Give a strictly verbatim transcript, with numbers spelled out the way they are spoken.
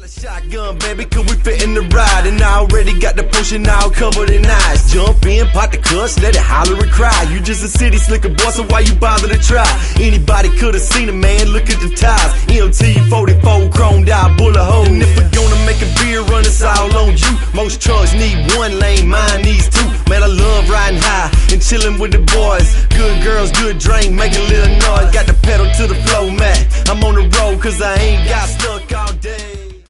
a shotgun, baby, cause we fit in the ride. And I already got the potion all covered in ice. Jump in, pop the cuss, let it holler and cry. You just a city slicker boy, so why you bother to try? Anybody could've seen it, man, look at the tires. M T forty-four, chromed out, bullet hole. And if we're gonna make a beer run, it's all on you. Most trucks need one lane, mine needs two. Man, I love riding high and chilling with the boys. Good girls, good drink, make a little noise. Got the pedal to the floor, man. I'm on the road cause I ain't got stuck on